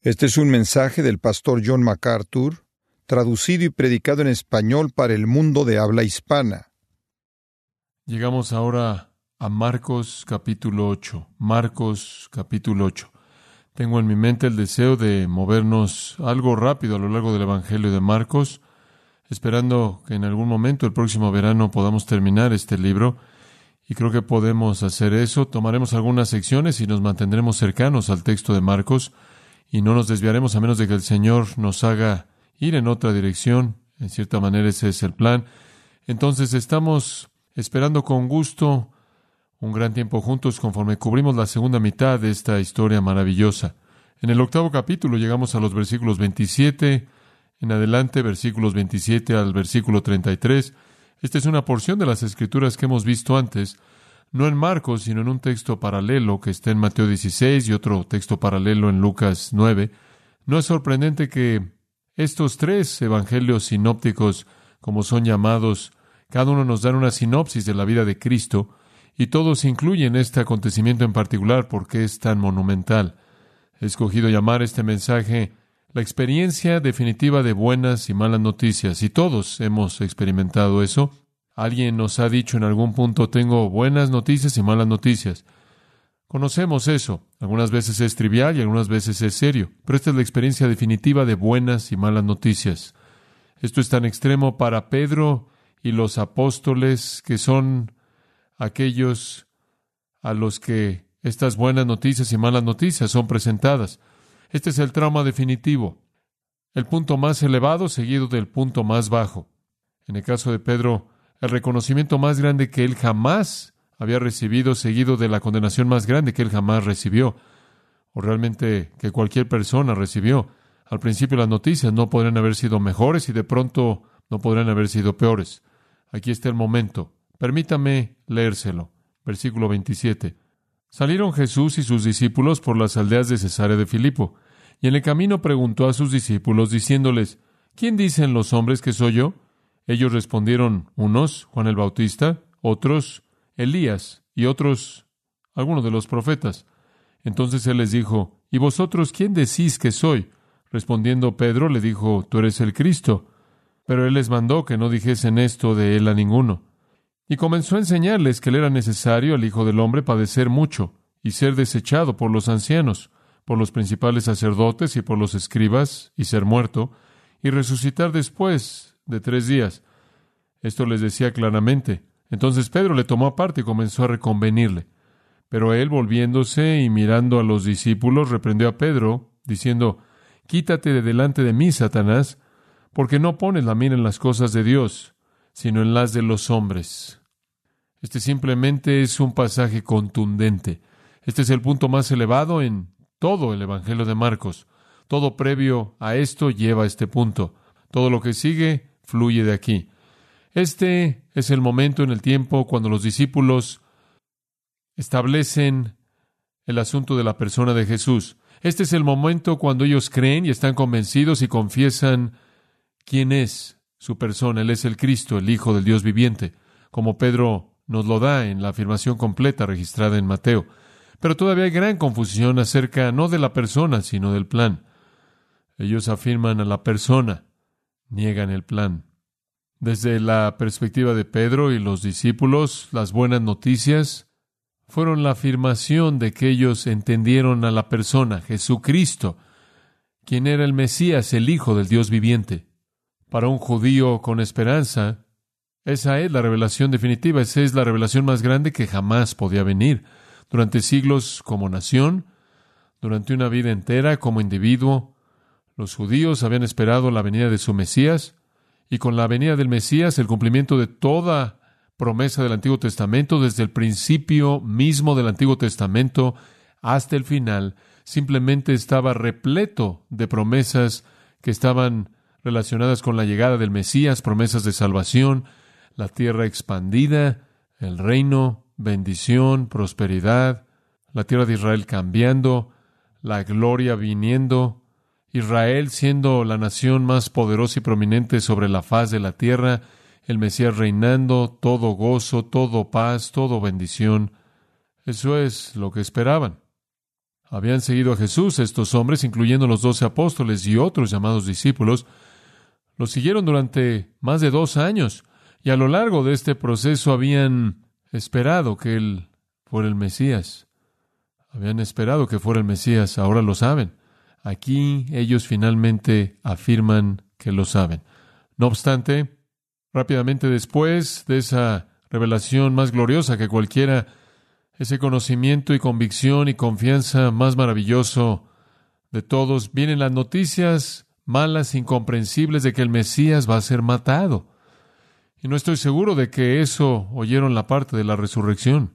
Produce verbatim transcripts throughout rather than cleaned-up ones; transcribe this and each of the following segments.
Este es un mensaje del pastor John MacArthur, traducido y predicado en español para el mundo de habla hispana. Llegamos ahora a Marcos capítulo ocho. Marcos capítulo ocho. Tengo en mi mente el deseo de movernos algo rápido a lo largo del Evangelio de Marcos, esperando que en algún momento el próximo verano podamos terminar este libro. Y creo que podemos hacer eso. Tomaremos algunas secciones y nos mantendremos cercanos al texto de Marcos y no nos desviaremos a menos de que el Señor nos haga ir en otra dirección. En cierta manera ese es el plan. Entonces estamos esperando con gusto un gran tiempo juntos conforme cubrimos la segunda mitad de esta historia maravillosa. En el octavo capítulo llegamos a los versículos veintisiete en adelante, versículos veintisiete al versículo treinta y tres. Esta es una porción de las Escrituras que hemos visto antes, no en Marcos, sino en un texto paralelo que está en Mateo dieciséis y otro texto paralelo en Lucas nueve. No es sorprendente que estos tres evangelios sinópticos, como son llamados, cada uno nos dan una sinopsis de la vida de Cristo, y todos incluyen este acontecimiento en particular porque es tan monumental. He escogido llamar este mensaje la experiencia definitiva de buenas y malas noticias, y todos hemos experimentado eso. Alguien nos ha dicho en algún punto, tengo buenas noticias y malas noticias. Conocemos eso. Algunas veces es trivial y algunas veces es serio, pero esta es la experiencia definitiva de buenas y malas noticias. Esto es tan extremo para Pedro y los apóstoles, que son aquellos a los que estas buenas noticias y malas noticias son presentadas. Este es el trauma definitivo, el punto más elevado seguido del punto más bajo. En el caso de Pedro, el reconocimiento más grande que él jamás había recibido, seguido de la condenación más grande que él jamás recibió, o realmente que cualquier persona recibió. Al principio las noticias no podrían haber sido mejores y de pronto no podrían haber sido peores. Aquí está el momento. Permítame leérselo. Versículo veintisiete. Salieron Jesús y sus discípulos por las aldeas de Cesarea de Filipo, y en el camino preguntó a sus discípulos, diciéndoles, ¿quién dicen los hombres que soy yo? Ellos respondieron, unos, Juan el Bautista, otros, Elías, y otros, algunos de los profetas. Entonces él les dijo, ¿y vosotros quién decís que soy? Respondiendo Pedro, le dijo, tú eres el Cristo. Pero él les mandó que no dijesen esto de él a ninguno. Y comenzó a enseñarles que le era necesario al Hijo del Hombre padecer mucho y ser desechado por los ancianos, por los principales sacerdotes y por los escribas, y ser muerto, y resucitar después de tres días. Esto les decía claramente. Entonces Pedro le tomó aparte y comenzó a reconvenirle. Pero él, volviéndose y mirando a los discípulos, reprendió a Pedro, diciendo, quítate de delante de mí, Satanás, porque no pones la mira en las cosas de Dios, sino en las de los hombres. Este simplemente es un pasaje contundente. Este es el punto más elevado en todo el Evangelio de Marcos. Todo previo a esto lleva a este punto. Todo lo que sigue fluye de aquí. Este es el momento en el tiempo cuando los discípulos establecen el asunto de la persona de Jesús. Este es el momento cuando ellos creen y están convencidos y confiesan quién es su persona. Él es el Cristo, el Hijo del Dios viviente, como Pedro nos lo da en la afirmación completa registrada en Mateo. Pero todavía hay gran confusión acerca no de la persona, sino del plan. Ellos afirman a la persona, niegan el plan. Desde la perspectiva de Pedro y los discípulos, las buenas noticias fueron la afirmación de que ellos entendieron a la persona, Jesucristo, quien era el Mesías, el Hijo del Dios viviente. Para un judío con esperanza, esa es la revelación definitiva, esa es la revelación más grande que jamás podía venir. Durante siglos como nación, durante una vida entera como individuo, los judíos habían esperado la venida de su Mesías, y con la venida del Mesías, el cumplimiento de toda promesa del Antiguo Testamento, desde el principio mismo del Antiguo Testamento hasta el final, simplemente estaba repleto de promesas que estaban relacionadas con la llegada del Mesías, promesas de salvación, la tierra expandida, el reino, bendición, prosperidad, la tierra de Israel cambiando, la gloria viniendo, Israel siendo la nación más poderosa y prominente sobre la faz de la tierra, el Mesías reinando, todo gozo, todo paz, todo bendición. Eso es lo que esperaban. Habían seguido a Jesús, estos hombres, incluyendo los doce apóstoles y otros llamados discípulos. Los siguieron durante más de dos años, y a lo largo de este proceso habían esperado que Él fuera el Mesías. Habían esperado que fuera el Mesías, ahora lo saben. Aquí ellos finalmente afirman que lo saben. No obstante, rápidamente después de esa revelación más gloriosa que cualquiera, ese conocimiento y convicción y confianza más maravilloso de todos, vienen las noticias malas, incomprensibles de que el Mesías va a ser matado. Y no estoy seguro de que eso oyeron la parte de la resurrección.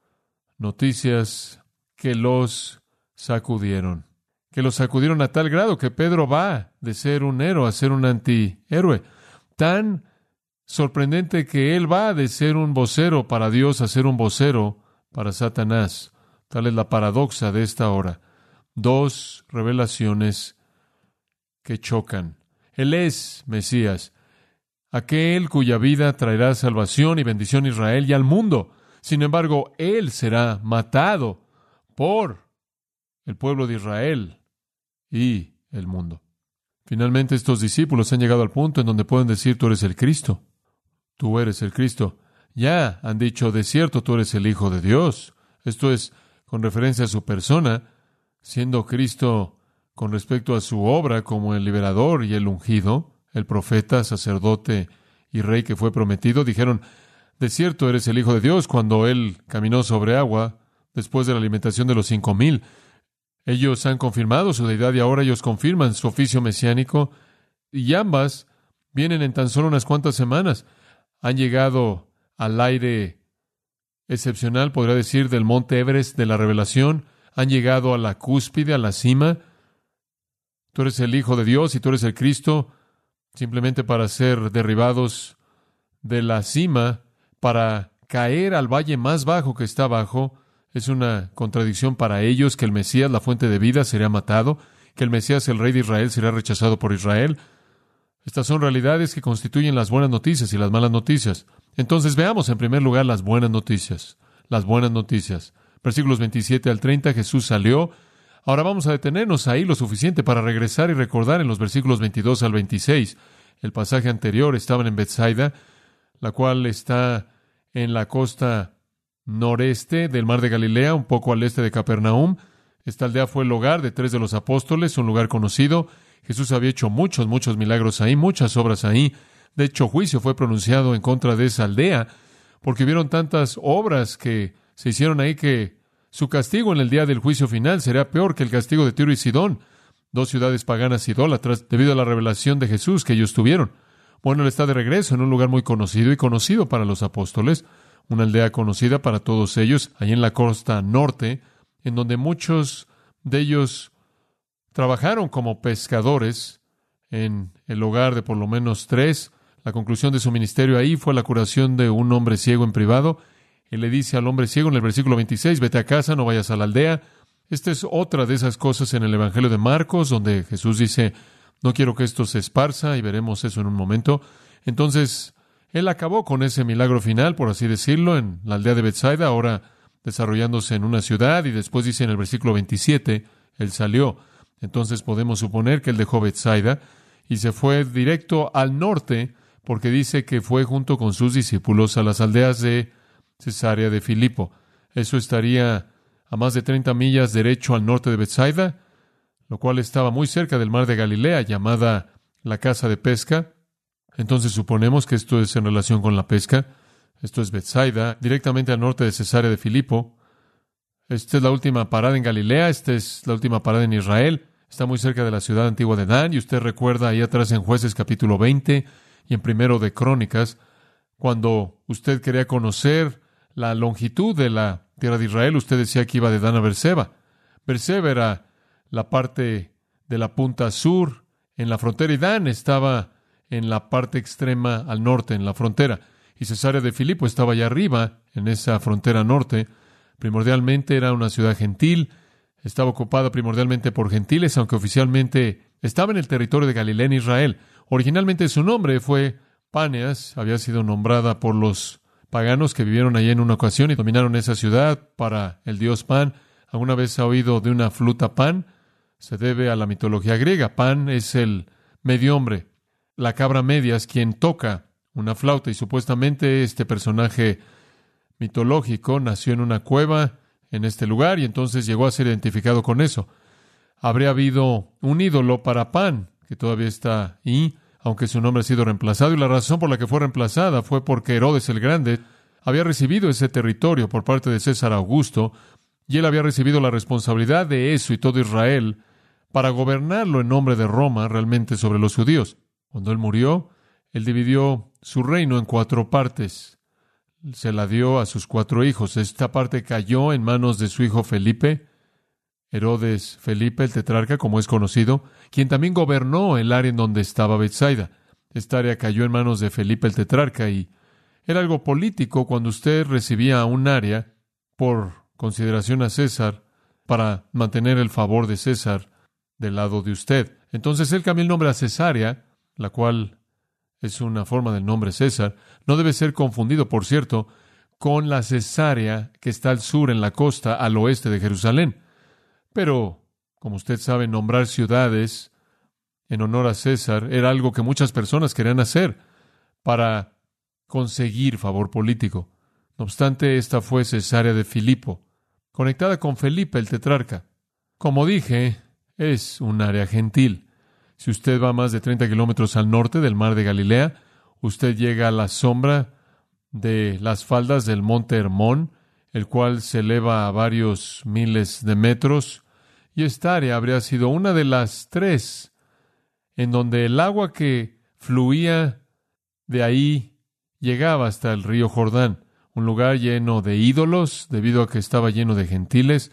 Noticias que los sacudieron. Que los sacudieron a tal grado que Pedro va de ser un héroe a ser un antihéroe. Tan sorprendente que él va de ser un vocero para Dios a ser un vocero para Satanás. Tal es la paradoja de esta hora. Dos revelaciones que chocan. Él es Mesías, aquel cuya vida traerá salvación y bendición a Israel y al mundo. Sin embargo, Él será matado por el pueblo de Israel y el mundo. Finalmente, estos discípulos han llegado al punto en donde pueden decir: tú eres el Cristo. Tú eres el Cristo. Ya han dicho: de cierto, tú eres el Hijo de Dios. Esto es con referencia a su persona, siendo Cristo con respecto a su obra como el liberador y el ungido, el profeta, sacerdote y rey que fue prometido. Dijeron: de cierto, eres el Hijo de Dios, cuando Él caminó sobre agua después de la alimentación de los cinco mil. Ellos han confirmado su deidad y ahora ellos confirman su oficio mesiánico, y ambas vienen en tan solo unas cuantas semanas. Han llegado al aire excepcional, podría decir, del monte Everest de la revelación. Han llegado a la cúspide, a la cima. Tú eres el Hijo de Dios y tú eres el Cristo, simplemente para ser derribados de la cima, para caer al valle más bajo que está abajo. Es una contradicción para ellos que el Mesías, la fuente de vida, será matado, que el Mesías, el Rey de Israel, será rechazado por Israel. Estas son realidades que constituyen las buenas noticias y las malas noticias. Entonces veamos en primer lugar las buenas noticias. Las buenas noticias. Versículos veintisiete al treinta, Jesús salió. Ahora vamos a detenernos ahí lo suficiente para regresar y recordar en los versículos veintidós al veintiséis. El pasaje anterior estaban en Bethsaida, la cual está en la costa noreste del mar de Galilea, un poco al este de Capernaum. Esta aldea fue el hogar de tres de los apóstoles, un lugar conocido. Jesús había hecho muchos, muchos milagros ahí, muchas obras ahí. De hecho, juicio fue pronunciado en contra de esa aldea, porque vieron tantas obras que se hicieron ahí que su castigo en el día del juicio final será peor que el castigo de Tiro y Sidón, dos ciudades paganas idólatras, debido a la revelación de Jesús que ellos tuvieron. Bueno, Él está de regreso en un lugar muy conocido y conocido para los apóstoles, una aldea conocida para todos ellos, allí en la costa norte, en donde muchos de ellos trabajaron como pescadores en el hogar de por lo menos tres. La conclusión de su ministerio ahí fue la curación de un hombre ciego en privado. Él le dice al hombre ciego en el versículo veintiséis, vete a casa, no vayas a la aldea. Esta es otra de esas cosas en el Evangelio de Marcos, donde Jesús dice, no quiero que esto se esparza, y veremos eso en un momento. Entonces, Él acabó con ese milagro final, por así decirlo, en la aldea de Bethsaida, ahora desarrollándose en una ciudad, y después dice en el versículo veintisiete, Él salió. Entonces podemos suponer que Él dejó Bethsaida y se fue directo al norte, porque dice que fue junto con sus discípulos a las aldeas de Cesarea de Filipo. Eso estaría a más de treinta millas derecho al norte de Bethsaida, lo cual estaba muy cerca del mar de Galilea, llamada la casa de pesca. Entonces suponemos que esto es en relación con la pesca. Esto es Bethsaida, directamente al norte de Cesarea de Filipo. Esta es la última parada en Galilea, esta es la última parada en Israel. Está muy cerca de la ciudad antigua de Dan, y usted recuerda ahí atrás en Jueces capítulo veinte y en Primero de Crónicas, cuando usted quería conocer la longitud de la tierra de Israel, usted decía que iba de Dan a Beerseba. Beerseba era la parte de la punta sur en la frontera, y Dan estaba en la parte extrema al norte, en la frontera. Y Cesarea de Filipo estaba allá arriba, en esa frontera norte. Primordialmente era una ciudad gentil, estaba ocupada primordialmente por gentiles, aunque oficialmente estaba en el territorio de Galilea en Israel. Originalmente su nombre fue Páneas, había sido nombrada por los paganos que vivieron allí en una ocasión y dominaron esa ciudad para el dios Pan. ¿Alguna vez ha oído de una fluta Pan? Se debe a la mitología griega. Pan es el medio hombre. La cabra media es quien toca una flauta, y supuestamente este personaje mitológico nació en una cueva en este lugar y entonces llegó a ser identificado con eso. Habría habido un ídolo para Pan, que todavía está ahí, aunque su nombre ha sido reemplazado, y la razón por la que fue reemplazada fue porque Herodes el Grande había recibido ese territorio por parte de César Augusto, y él había recibido la responsabilidad de eso y todo Israel para gobernarlo en nombre de Roma realmente sobre los judíos. Cuando él murió, él dividió su reino en cuatro partes. Se la dio a sus cuatro hijos. Esta parte cayó en manos de su hijo Felipe, Herodes Felipe, el tetrarca, como es conocido, quien también gobernó el área en donde estaba Betsaida. Esta área cayó en manos de Felipe el tetrarca, y era algo político cuando usted recibía un área por consideración a César para mantener el favor de César del lado de usted. Entonces él cambió el nombre a Cesarea, la cual es una forma del nombre César. No debe ser confundido, por cierto, con la Cesarea que está al sur en la costa, al oeste de Jerusalén. Pero, como usted sabe, nombrar ciudades en honor a César era algo que muchas personas querían hacer para conseguir favor político. No obstante, esta fue Cesarea de Filipo, conectada con Felipe el tetrarca. Como dije, es un área gentil. Si usted va más de treinta kilómetros al norte del mar de Galilea, usted llega a la sombra de las faldas del monte Hermón, el cual se eleva a varios miles de metros, y esta área habría sido una de las tres en donde el agua que fluía de ahí llegaba hasta el río Jordán, un lugar lleno de ídolos, debido a que estaba lleno de gentiles,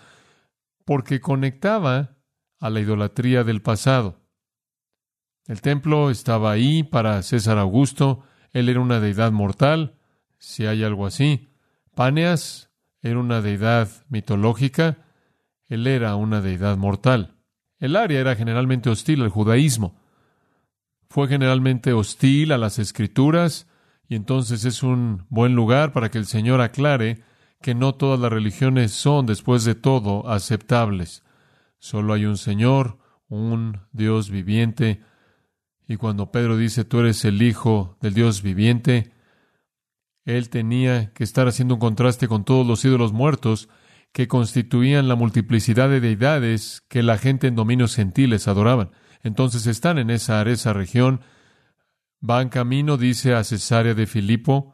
porque conectaba a la idolatría del pasado. El templo estaba ahí para César Augusto. Él era una deidad mortal, si hay algo así. Páneas era una deidad mitológica. Él era una deidad mortal. El área era generalmente hostil al judaísmo. Fue generalmente hostil a las Escrituras, y entonces es un buen lugar para que el Señor aclare que no todas las religiones son, después de todo, aceptables. Solo hay un Señor, un Dios viviente. Y cuando Pedro dice, tú eres el Hijo del Dios viviente, él tenía que estar haciendo un contraste con todos los ídolos muertos que constituían la multiplicidad de deidades que la gente en dominios gentiles adoraban. Entonces están en esa, esa región, van camino, dice, a Cesarea de Filipo,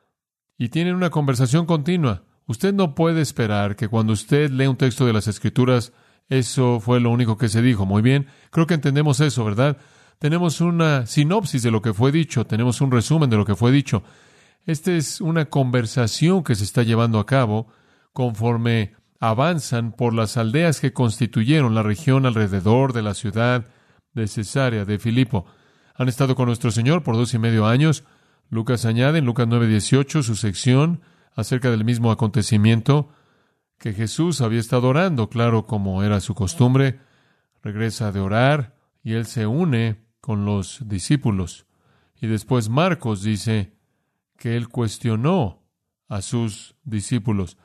y tienen una conversación continua. Usted no puede esperar que cuando usted lee un texto de las Escrituras, eso fue lo único que se dijo. Muy bien, creo que entendemos eso, ¿verdad? Tenemos una sinopsis de lo que fue dicho, tenemos un resumen de lo que fue dicho. Esta es una conversación que se está llevando a cabo conforme avanzan por las aldeas que constituyeron la región alrededor de la ciudad de Cesarea de Filipo. Han estado con nuestro Señor por dos y medio años. Lucas añade en Lucas nueve dieciocho su sección acerca del mismo acontecimiento, que Jesús había estado orando, claro, como era su costumbre. Regresa de orar y él se une con los discípulos. Y después Marcos dice que él cuestionó a sus discípulos.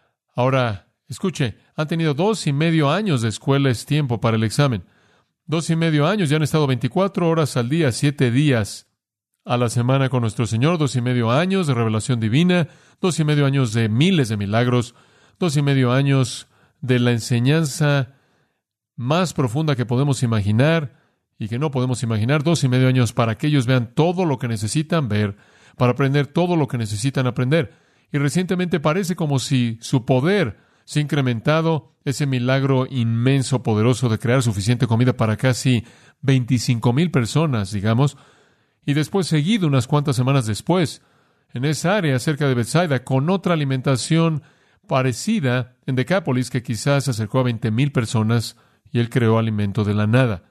Ahora, escuche, han tenido dos y medio años de escuela, es tiempo para el examen. Dos y medio años, ya han estado veinticuatro horas al día, siete días a la semana con nuestro Señor, dos y medio años de revelación divina, dos y medio años de miles de milagros, dos y medio años de la enseñanza más profunda que podemos imaginar y que no podemos imaginar, dos y medio años para que ellos vean todo lo que necesitan ver, para aprender todo lo que necesitan aprender. Y recientemente parece como si su poder se ha incrementado, ese milagro inmenso, poderoso de crear suficiente comida para casi veinticinco mil personas, digamos, y después seguido unas cuantas semanas después, en esa área cerca de Betsaida, con otra alimentación parecida en Decápolis, que quizás acercó a veinte mil personas, y él creó alimento de la nada.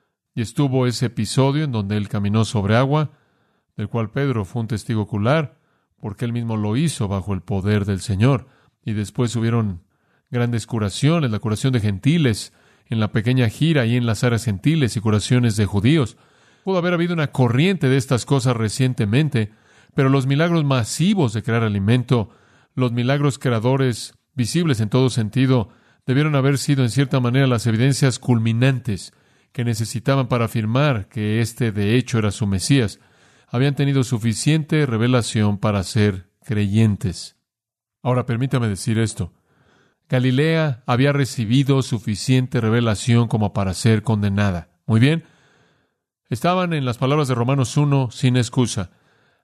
Y estuvo ese episodio en donde él caminó sobre agua, del cual Pedro fue un testigo ocular, porque él mismo lo hizo bajo el poder del Señor. Y después hubieron grandes curaciones, la curación de gentiles en la pequeña gira y en las áreas gentiles y curaciones de judíos. Pudo haber habido una corriente de estas cosas recientemente, pero los milagros masivos de crear alimento, los milagros creadores visibles en todo sentido debieron haber sido en cierta manera las evidencias culminantes que necesitaban para afirmar que éste de hecho era su Mesías. Habían tenido suficiente revelación para ser creyentes. Ahora, permítame decir esto. Galilea había recibido suficiente revelación como para ser condenada. Muy bien. Estaban, en las palabras de Romanos uno, sin excusa.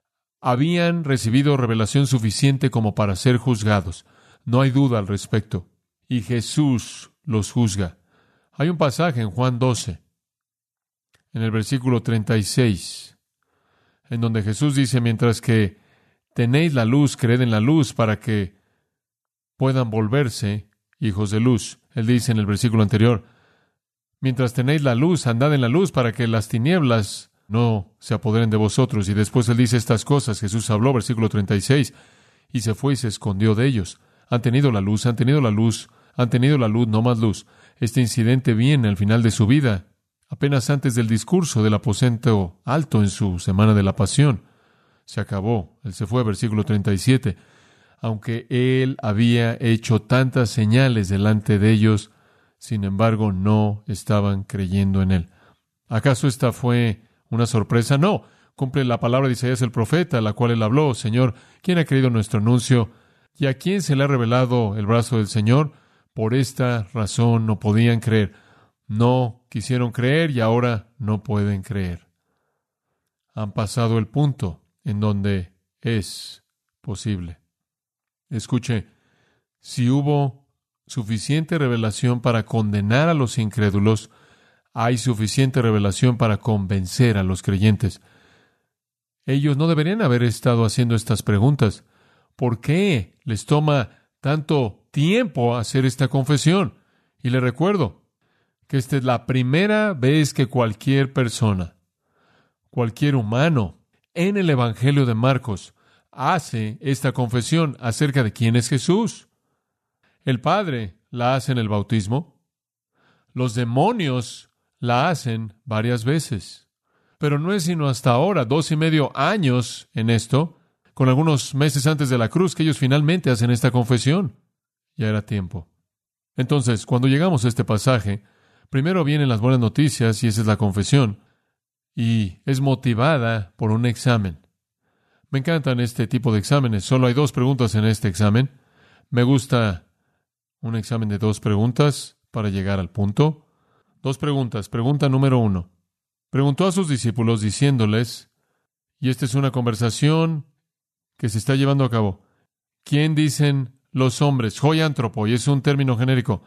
Habían recibido revelación suficiente como para ser juzgados. No hay duda al respecto. Y Jesús los juzga. Hay un pasaje en Juan doce, en el versículo treinta y seis, en donde Jesús dice, mientras que tenéis la luz, creed en la luz para que puedan volverse hijos de luz. Él dice en el versículo anterior, mientras tenéis la luz, andad en la luz para que las tinieblas no se apoderen de vosotros. Y después Él dice estas cosas. Jesús habló, versículo treinta y seis, y se fue y se escondió de ellos. Han tenido la luz, han tenido la luz, han tenido la luz, no más luz. Este incidente viene al final de su vida, apenas antes del discurso del aposento alto en su semana de la pasión. Se acabó. Él se fue, versículo treinta y siete. Aunque Él había hecho tantas señales delante de ellos, sin embargo, no estaban creyendo en Él. ¿Acaso esta fue una sorpresa? No. Cumple la palabra de Isaías el profeta, la cual Él habló. Señor, ¿quién ha creído nuestro anuncio? ¿Y a quién se le ha revelado el brazo del Señor? Por esta razón no podían creer. No quisieron creer y ahora no pueden creer. Han pasado el punto en donde es posible. Escuche, si hubo suficiente revelación para condenar a los incrédulos, hay suficiente revelación para convencer a los creyentes. Ellos no deberían haber estado haciendo estas preguntas. ¿Por qué les toma tanto tiempo hacer esta confesión? Y les recuerdo que esta es la primera vez que cualquier persona, cualquier humano, en el Evangelio de Marcos, hace esta confesión acerca de quién es Jesús. El Padre la hace en el bautismo. Los demonios la hacen varias veces. Pero no es sino hasta ahora, dos y medio años en esto, con algunos meses antes de la cruz, que ellos finalmente hacen esta confesión. Ya era tiempo. Entonces, cuando llegamos a este pasaje, primero vienen las buenas noticias, y esa es la confesión, y es motivada por un examen. Me encantan este tipo de exámenes. Solo hay dos preguntas en este examen. Me gusta un examen de dos preguntas para llegar al punto. Dos preguntas. Pregunta número uno. Preguntó a sus discípulos diciéndoles, y esta es una conversación que se está llevando a cabo, ¿quién dicen los hombres? Hoiántropo, y es un término genérico.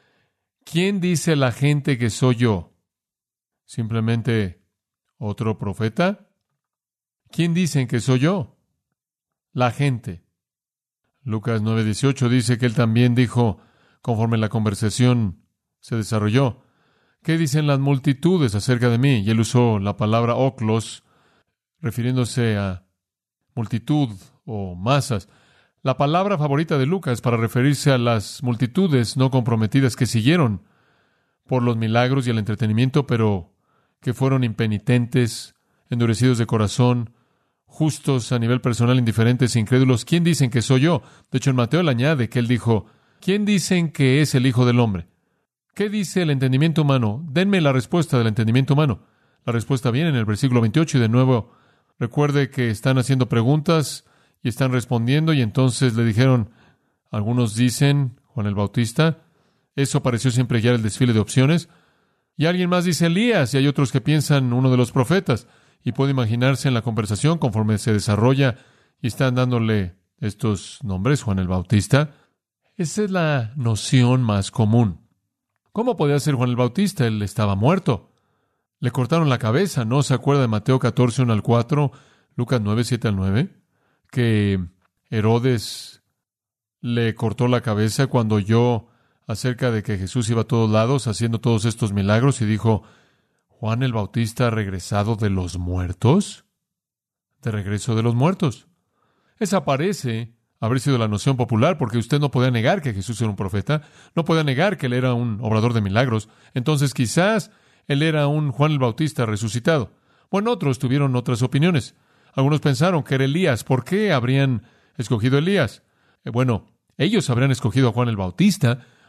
¿Quién dice la gente que soy yo? ¿Simplemente otro profeta? ¿Quién dicen que soy yo? La gente. Lucas nueve dieciocho dice que él también dijo, conforme la conversación se desarrolló, ¿qué dicen las multitudes acerca de mí? Y él usó la palabra oklos, refiriéndose a multitud o masas. La palabra favorita de Lucas para referirse a las multitudes no comprometidas que siguieron por los milagros y el entretenimiento, pero que fueron impenitentes, endurecidos de corazón, justos a nivel personal, indiferentes, incrédulos. ¿Quién dicen que soy yo? De hecho, en Mateo le añade que él dijo, ¿quién dicen que es el Hijo del Hombre? ¿Qué dice el entendimiento humano? Denme la respuesta del entendimiento humano. La respuesta viene en el versículo veintiocho y de nuevo, recuerde que están haciendo preguntas y están respondiendo, y entonces le dijeron, algunos dicen Juan el Bautista. Eso pareció siempre guiar el desfile de opciones. Y alguien más dice Elías, y hay otros que piensan uno de los profetas. Y puede imaginarse en la conversación conforme se desarrolla y están dándole estos nombres, Juan el Bautista. Esa es la noción más común. ¿Cómo podía ser Juan el Bautista? Él estaba muerto. Le cortaron la cabeza. ¿No se acuerda de Mateo catorce, uno al cuatro, Lucas nueve, siete al nueve? Que Herodes le cortó la cabeza cuando oyó acerca de que Jesús iba a todos lados haciendo todos estos milagros y dijo, ¿Juan el Bautista ha regresado de los muertos? De regreso de los muertos. Esa parece haber sido la noción popular, porque usted no podía negar que Jesús era un profeta, no podía negar que él era un obrador de milagros. Entonces quizás él era un Juan el Bautista resucitado. Bueno, otros tuvieron otras opiniones. Algunos pensaron que era Elías. ¿Por qué habrían escogido a Elías? Eh, bueno, ellos habrían escogido a Juan el Bautista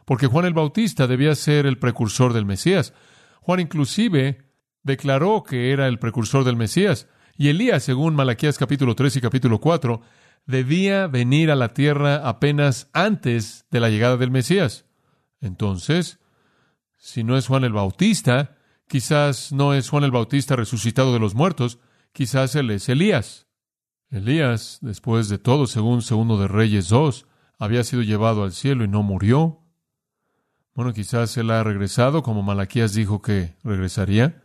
porque Juan el Bautista debía ser el precursor del Mesías. Juan inclusive declaró que era el precursor del Mesías. Y Elías, según Malaquías capítulo tres y capítulo cuatro, debía venir a la tierra apenas antes de la llegada del Mesías. Entonces, si no es Juan el Bautista, quizás no es Juan el Bautista resucitado de los muertos, quizás él es Elías. Elías, después de todo, según Segundo de Reyes dos, había sido llevado al cielo y no murió. Bueno, quizás él ha regresado, como Malaquías dijo que regresaría.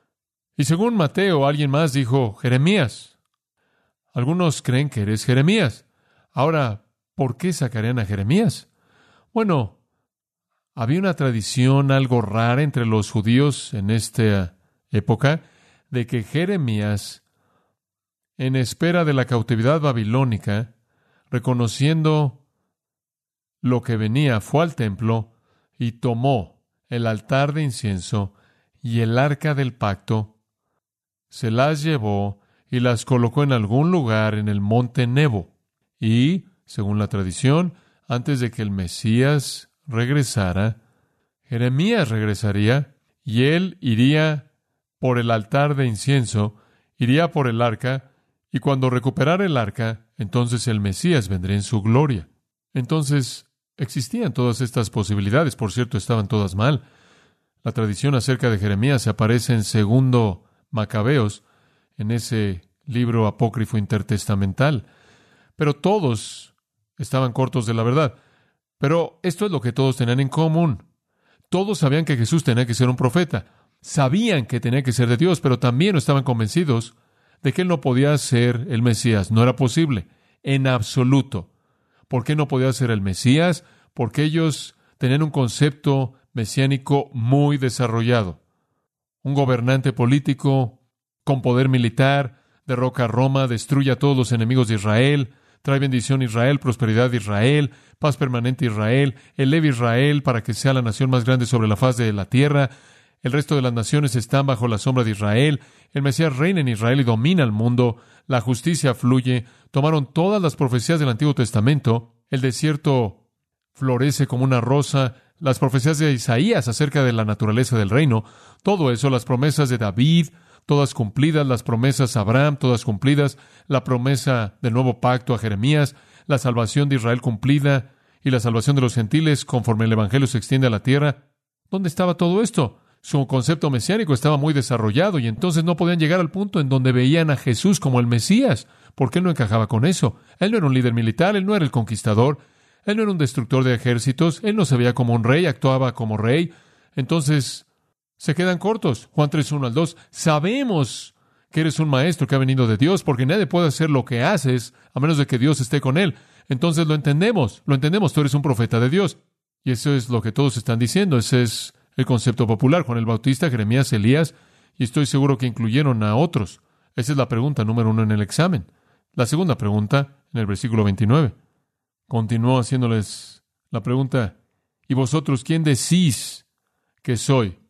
Y según Mateo, alguien más dijo, Jeremías. Algunos creen que eres Jeremías. Ahora, ¿por qué sacarían a Jeremías? Bueno, había una tradición algo rara entre los judíos en esta época de que Jeremías, en espera de la cautividad babilónica, reconociendo lo que venía, fue al templo y tomó el altar de incienso y el arca del pacto, se las llevó y las colocó en algún lugar en el monte Nebo. Y, según la tradición, antes de que el Mesías regresara, Jeremías regresaría y él iría por el altar de incienso, iría por el arca, y cuando recuperara el arca, entonces el Mesías vendría en su gloria. Entonces, existían todas estas posibilidades. Por cierto, estaban todas mal. La tradición acerca de Jeremías aparece en Segundo Macabeos, en ese libro apócrifo intertestamental. Pero todos estaban cortos de la verdad. Pero esto es lo que todos tenían en común. Todos sabían que Jesús tenía que ser un profeta. Sabían que tenía que ser de Dios, pero también estaban convencidos de que él no podía ser el Mesías. No era posible, en absoluto. ¿Por qué no podía ser el Mesías? Porque ellos tenían un concepto mesiánico muy desarrollado. Un gobernante político con poder militar, derroca a Roma, destruye a todos los enemigos de Israel, trae bendición a Israel, prosperidad a Israel, paz permanente a Israel, eleva a Israel para que sea la nación más grande sobre la faz de la tierra. El resto de las naciones están bajo la sombra de Israel. El Mesías reina en Israel y domina el mundo. La justicia fluye. Tomaron todas las profecías del Antiguo Testamento. El desierto florece como una rosa. Las profecías de Isaías acerca de la naturaleza del reino. Todo eso, las promesas de David, todas cumplidas. Las promesas a Abraham, todas cumplidas. La promesa del nuevo pacto a Jeremías. La salvación de Israel cumplida. Y la salvación de los gentiles conforme el Evangelio se extiende a la tierra. ¿Dónde estaba todo esto? Su concepto mesiánico estaba muy desarrollado y entonces no podían llegar al punto en donde veían a Jesús como el Mesías, porque él no encajaba con eso. Él no era un líder militar, él no era el conquistador, él no era un destructor de ejércitos, él no se veía como un rey, actuaba como rey. Entonces, se quedan cortos. Juan tres, uno al dos, sabemos que eres un maestro que ha venido de Dios, porque nadie puede hacer lo que haces a menos de que Dios esté con él. Entonces lo entendemos, lo entendemos, tú eres un profeta de Dios. Y eso es lo que todos están diciendo, ese es el concepto popular. Juan el Bautista, Jeremías, Elías, y estoy seguro que incluyeron a otros. Esa es la pregunta número uno en el examen. La segunda pregunta, en el versículo veintinueve. Continuó haciéndoles la pregunta, ¿y vosotros quién decís que soy?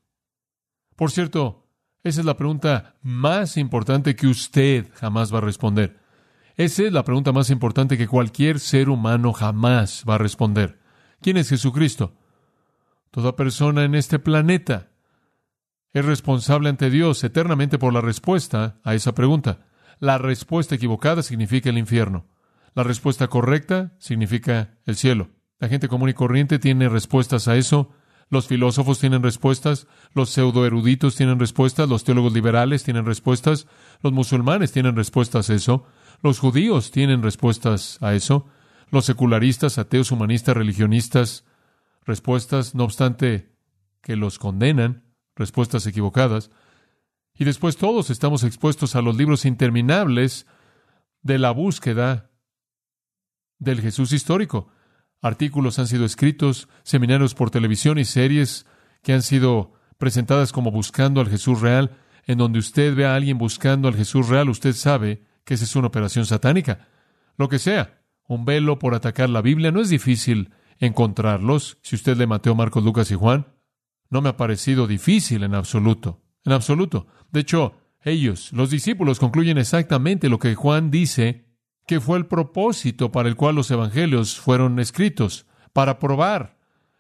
Por cierto, esa es la pregunta más importante que usted jamás va a responder. Esa es la pregunta más importante que cualquier ser humano jamás va a responder. ¿Quién es Jesucristo? Toda persona en este planeta es responsable ante Dios eternamente por la respuesta a esa pregunta. La respuesta equivocada significa el infierno. La respuesta correcta significa el cielo. La gente común y corriente tiene respuestas a eso. Los filósofos tienen respuestas. Los pseudoeruditos tienen respuestas. Los teólogos liberales tienen respuestas. Los musulmanes tienen respuestas a eso. Los judíos tienen respuestas a eso. Los secularistas, ateos, humanistas, religionistas, respuestas, no obstante que los condenan, respuestas equivocadas. Y después todos estamos expuestos a los libros interminables de la búsqueda del Jesús histórico. Artículos han sido escritos, seminarios por televisión y series que han sido presentadas como buscando al Jesús real. En donde usted ve a alguien buscando al Jesús real, usted sabe que esa es una operación satánica. Lo que sea, un velo por atacar la Biblia, no es difícil encontrarlos. Si usted lee Mateo, Marcos, Lucas y Juan, no me ha parecido difícil en absoluto. En absoluto. De hecho, ellos, los discípulos, concluyen exactamente lo que Juan dice que fue el propósito para el cual los evangelios fueron escritos, para probar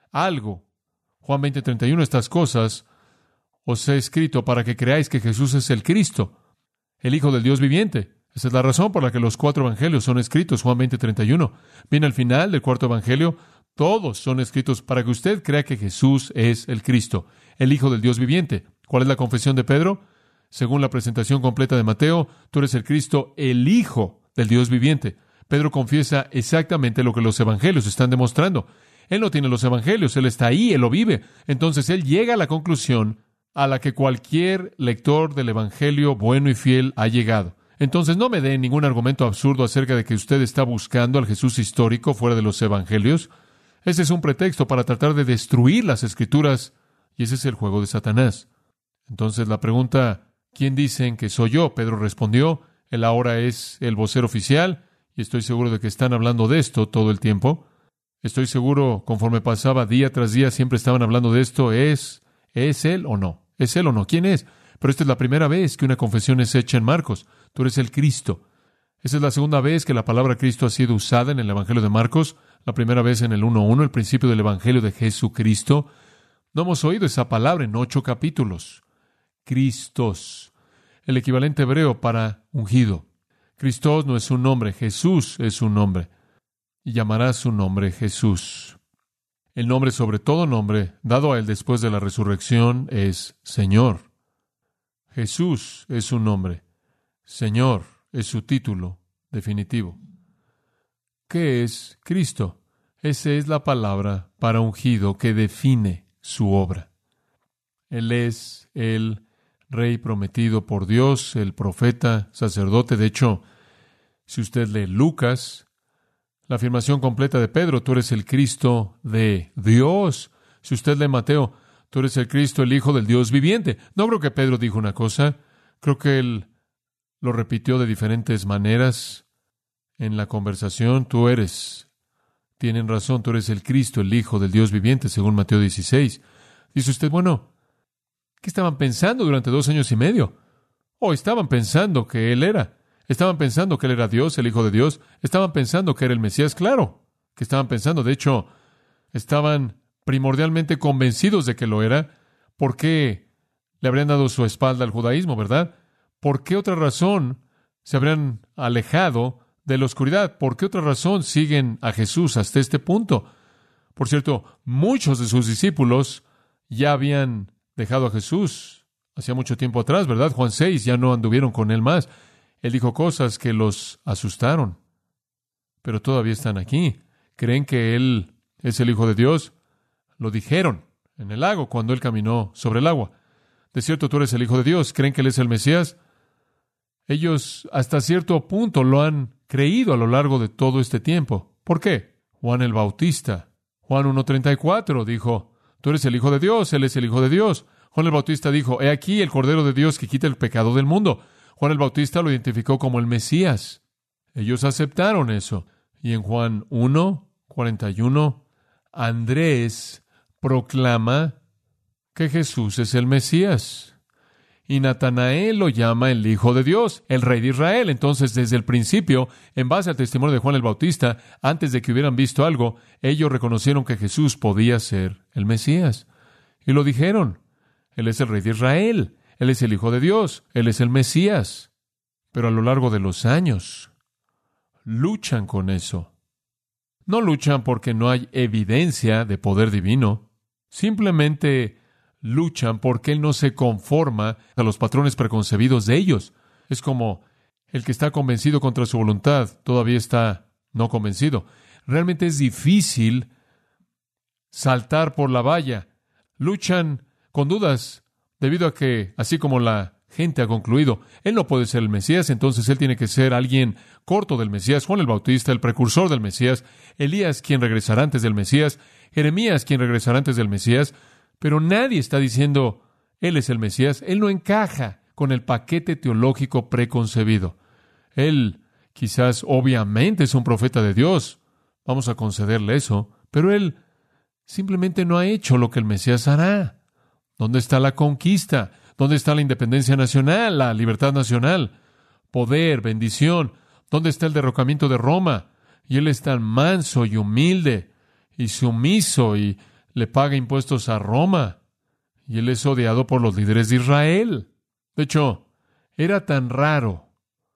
algo. Juan veinte treinta y uno, estas cosas os he escrito para que creáis que Jesús es el Cristo, el Hijo del Dios viviente. Esa es la razón por la que los cuatro evangelios son escritos, Juan veinte treinta y uno. Viene al final del cuarto evangelio, todos son escritos para que usted crea que Jesús es el Cristo, el Hijo del Dios viviente. ¿Cuál es la confesión de Pedro? Según la presentación completa de Mateo, tú eres el Cristo, el Hijo del Dios viviente. Pedro confiesa exactamente lo que los evangelios están demostrando. Él no tiene los evangelios, él está ahí, él lo vive. Entonces él llega a la conclusión a la que cualquier lector del evangelio bueno y fiel ha llegado. Entonces no me dé ningún argumento absurdo acerca de que usted está buscando al Jesús histórico fuera de los evangelios. Ese es un pretexto para tratar de destruir las Escrituras, y ese es el juego de Satanás. Entonces la pregunta, ¿quién dicen que soy yo? Pedro respondió, él ahora es el vocero oficial, y estoy seguro de que están hablando de esto todo el tiempo. Estoy seguro, conforme pasaba día tras día, siempre estaban hablando de esto. ¿Es, es él o no? ¿Es él o no? ¿Quién es? Pero esta es la primera vez que una confesión es hecha en Marcos. Tú eres el Cristo. Esa es la segunda vez que la palabra Cristo ha sido usada en el Evangelio de Marcos. La primera vez en el uno uno, el principio del Evangelio de Jesucristo. No hemos oído esa palabra en ocho capítulos. Cristos, el equivalente hebreo para ungido. Cristos no es un nombre, Jesús es un nombre. Y llamará su nombre Jesús. El nombre sobre todo nombre, dado a él después de la resurrección, es Señor. Jesús es su nombre. Señor es su título definitivo. ¿Qué es Cristo? Esa es la palabra para ungido que define su obra. Él es el Rey prometido por Dios, el profeta, sacerdote. De hecho, si usted lee Lucas, la afirmación completa de Pedro, tú eres el Cristo de Dios. Si usted lee Mateo, tú eres el Cristo, el Hijo del Dios viviente. No creo que Pedro dijo una cosa. Creo que él lo repitió de diferentes maneras en la conversación. Tú eres, tienen razón, tú eres el Cristo, el Hijo del Dios viviente, según Mateo dieciséis. Dice usted, bueno, ¿qué estaban pensando durante dos años y medio? Oh, estaban pensando que Él era. Estaban pensando que Él era Dios, el Hijo de Dios. Estaban pensando que era el Mesías, claro. Que estaban pensando, de hecho, estaban primordialmente convencidos de que lo era. ¿Por qué le habrían dado su espalda al judaísmo, verdad? ¿Por qué otra razón se habrían alejado de la oscuridad? ¿Por qué otra razón siguen a Jesús hasta este punto? Por cierto, muchos de sus discípulos ya habían dejado a Jesús hacía mucho tiempo atrás, ¿verdad? Juan seis, ya no anduvieron con Él más. Él dijo cosas que los asustaron, pero todavía están aquí. ¿Creen que Él es el Hijo de Dios? Lo dijeron en el lago cuando Él caminó sobre el agua. De cierto, tú eres el Hijo de Dios. ¿Creen que Él es el Mesías? Ellos hasta cierto punto lo han creído a lo largo de todo este tiempo. ¿Por qué? Juan el Bautista, Juan uno treinta y cuatro, dijo, tú eres el Hijo de Dios, Él es el Hijo de Dios. Juan el Bautista dijo, he aquí el Cordero de Dios que quita el pecado del mundo. Juan el Bautista lo identificó como el Mesías. Ellos aceptaron eso. Y en Juan uno cuarenta y uno, Andrés proclama que Jesús es el Mesías. Y Natanael lo llama el Hijo de Dios, el Rey de Israel. Entonces, desde el principio, en base al testimonio de Juan el Bautista, antes de que hubieran visto algo, ellos reconocieron que Jesús podía ser el Mesías. Y lo dijeron. Él es el Rey de Israel. Él es el Hijo de Dios. Él es el Mesías. Pero a lo largo de los años, luchan con eso. No luchan porque no hay evidencia de poder divino. Simplemente luchan porque Él no se conforma a los patrones preconcebidos de ellos. Es como el que está convencido contra su voluntad, todavía está no convencido. Realmente es difícil saltar por la valla. Luchan con dudas debido a que, así como la gente ha concluido, Él no puede ser el Mesías, entonces Él tiene que ser alguien corto del Mesías. Juan el Bautista, el precursor del Mesías. Elías, quien regresará antes del Mesías. Jeremías, quien regresará antes del Mesías. Pero nadie está diciendo, Él es el Mesías. Él no encaja con el paquete teológico preconcebido. Él, quizás, obviamente, es un profeta de Dios. Vamos a concederle eso. Pero Él simplemente no ha hecho lo que el Mesías hará. ¿Dónde está la conquista? ¿Dónde está la independencia nacional, la libertad nacional? Poder, bendición. ¿Dónde está el derrocamiento de Roma? Y Él es tan manso y humilde y sumiso y le paga impuestos a Roma y él es odiado por los líderes de Israel. De hecho, era tan raro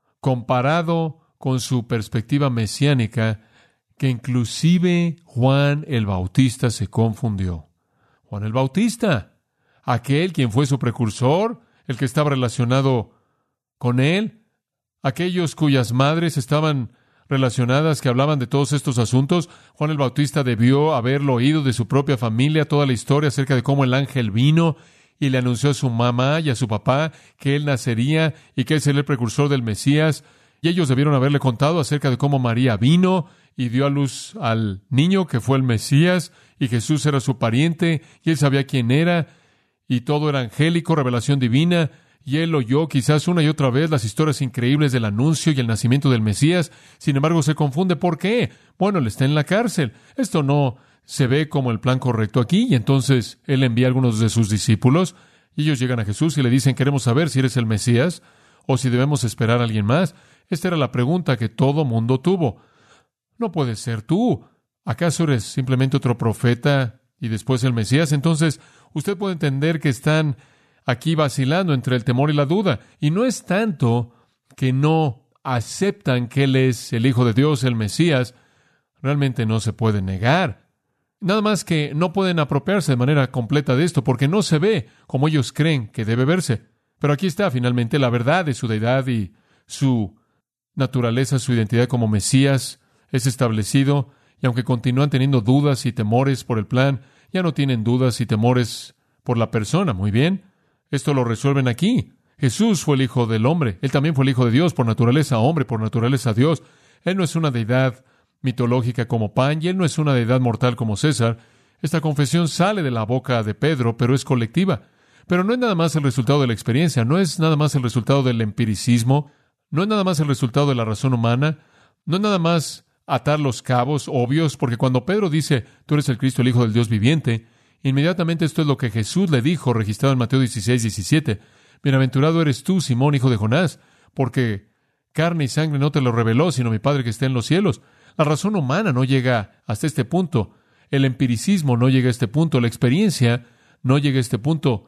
comparado con su perspectiva mesiánica que inclusive Juan el Bautista se confundió. Juan el Bautista, aquel quien fue su precursor, el que estaba relacionado con él, aquellos cuyas madres estaban relacionadas, que hablaban de todos estos asuntos. Juan el Bautista debió haberlo oído de su propia familia, toda la historia acerca de cómo el ángel vino y le anunció a su mamá y a su papá que él nacería y que él sería el precursor del Mesías. Y ellos debieron haberle contado acerca de cómo María vino y dio a luz al niño que fue el Mesías, y Jesús era su pariente, y él sabía quién era, y todo era angélico, revelación divina. Y él oyó quizás una y otra vez las historias increíbles del anuncio y el nacimiento del Mesías. Sin embargo, se confunde. ¿Por qué? Bueno, él está en la cárcel. Esto no se ve como el plan correcto aquí. Y entonces él envía a algunos de sus discípulos, y ellos llegan a Jesús y le dicen: queremos saber si eres el Mesías o si debemos esperar a alguien más. Esta era la pregunta que todo mundo tuvo. No puedes ser tú. ¿Acaso eres simplemente otro profeta y después el Mesías? Entonces, usted puede entender que están aquí vacilando entre el temor y la duda. Y no es tanto que no aceptan que Él es el Hijo de Dios, el Mesías. Realmente no se puede negar. Nada más que no pueden apropiarse de manera completa de esto, porque no se ve como ellos creen que debe verse. Pero aquí está finalmente la verdad de su deidad y su naturaleza, su identidad como Mesías es establecido. Y aunque continúan teniendo dudas y temores por el plan, ya no tienen dudas y temores por la persona. Muy bien. Esto lo resuelven aquí. Jesús fue el Hijo del Hombre. Él también fue el Hijo de Dios, por naturaleza hombre, por naturaleza Dios. Él no es una deidad mitológica como Pan, y Él no es una deidad mortal como César. Esta confesión sale de la boca de Pedro, pero es colectiva. Pero no es nada más el resultado de la experiencia, no es nada más el resultado del empiricismo, no es nada más el resultado de la razón humana, no es nada más atar los cabos obvios, porque cuando Pedro dice: tú eres el Cristo, el Hijo del Dios viviente, inmediatamente esto es lo que Jesús le dijo, registrado en Mateo dieciséis, diecisiete. Bienaventurado eres tú, Simón, hijo de Jonás, porque carne y sangre no te lo reveló, sino mi Padre que está en los cielos. La razón humana no llega hasta este punto. El empiricismo no llega a este punto. La experiencia no llega a este punto.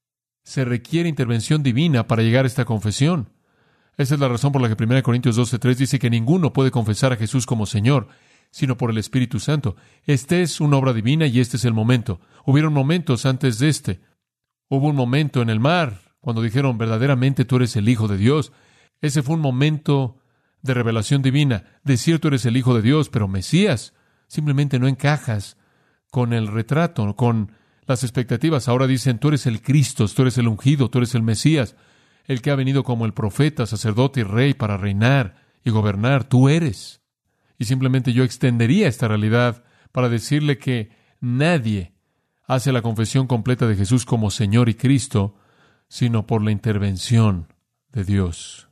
Se requiere intervención divina para llegar a esta confesión. Esa es la razón por la que primera Corintios doce tres dice que ninguno puede confesar a Jesús como Señor, sino por el Espíritu Santo. Esta es una obra divina y este es el momento. Hubieron momentos antes de este. Hubo un momento en el mar, cuando dijeron: verdaderamente tú eres el Hijo de Dios. Ese fue un momento de revelación divina. De cierto eres el Hijo de Dios, pero Mesías, simplemente no encajas con el retrato, con las expectativas. Ahora dicen: tú eres el Cristo, tú eres el ungido, tú eres el Mesías, el que ha venido como el profeta, sacerdote y rey para reinar y gobernar. Tú eres. Y simplemente yo extendería esta realidad para decirle que nadie hace la confesión completa de Jesús como Señor y Cristo, sino por la intervención de Dios.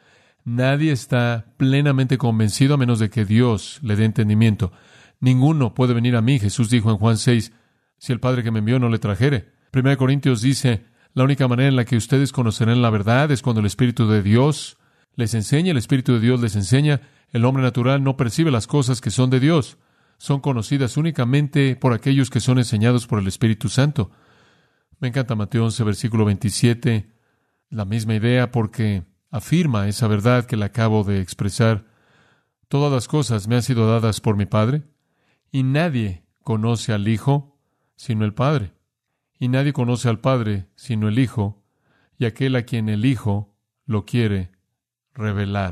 Nadie está plenamente convencido a menos de que Dios le dé entendimiento. Ninguno puede venir a mí, Jesús dijo en Juan seis, si el Padre que me envió no le trajere. Primera Corintios dice: la única manera en la que ustedes conocerán la verdad es cuando el Espíritu de Dios les enseña, el Espíritu de Dios les enseña. El hombre natural no percibe las cosas que son de Dios. Son conocidas únicamente por aquellos que son enseñados por el Espíritu Santo. Me encanta Mateo once, versículo veintisiete, la misma idea, porque afirma esa verdad que le acabo de expresar. Todas las cosas me han sido dadas por mi Padre, y nadie conoce al Hijo sino el Padre. Y nadie conoce al Padre sino el Hijo, y aquel a quien el Hijo lo quiere revelar.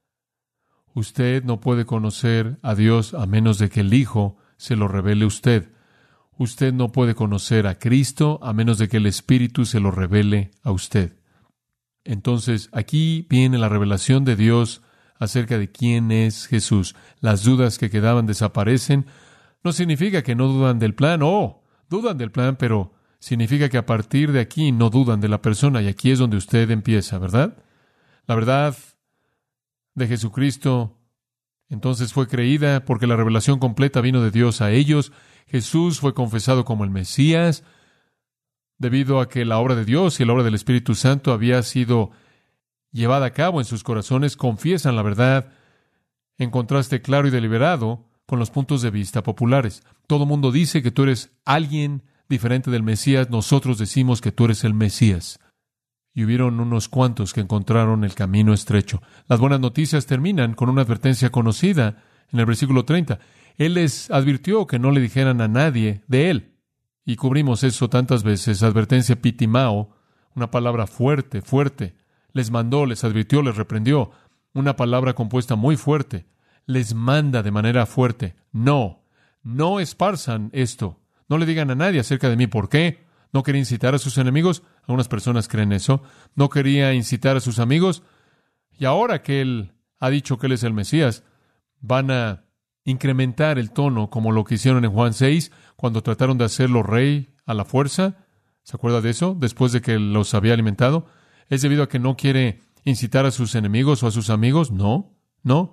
Usted no puede conocer a Dios a menos de que el Hijo se lo revele a usted. Usted no puede conocer a Cristo a menos de que el Espíritu se lo revele a usted. Entonces, aquí viene la revelación de Dios acerca de quién es Jesús. Las dudas que quedaban desaparecen. No significa que no dudan del plan. Oh, dudan del plan, pero significa que a partir de aquí no dudan de la persona. Y aquí es donde usted empieza, ¿verdad? La verdad de Jesucristo entonces fue creída porque la revelación completa vino de Dios a ellos. Jesús fue confesado como el Mesías debido a que la obra de Dios y la obra del Espíritu Santo había sido llevada a cabo en sus corazones. Confiesan la verdad en contraste claro y deliberado con los puntos de vista populares. Todo mundo dice que tú eres alguien diferente del Mesías. Nosotros decimos que tú eres el Mesías. Y hubieron unos cuantos que encontraron el camino estrecho. Las buenas noticias terminan con una advertencia conocida en el versículo treinta. Él les advirtió que no le dijeran a nadie de él. Y cubrimos eso tantas veces. Advertencia pitimao, una palabra fuerte, fuerte. Les mandó, les advirtió, les reprendió. Una palabra compuesta muy fuerte. Les manda de manera fuerte. No, no esparzan esto. No le digan a nadie acerca de mí. ¿Por qué? ¿No quería incitar a sus enemigos? Algunas personas creen eso. ¿No quería incitar a sus amigos? Y ahora que él ha dicho que él es el Mesías, van a incrementar el tono como lo que hicieron en Juan seis, cuando trataron de hacerlo rey a la fuerza. ¿Se acuerda de eso? Después de que los había alimentado. ¿Es debido a que no quiere incitar a sus enemigos o a sus amigos? No, no.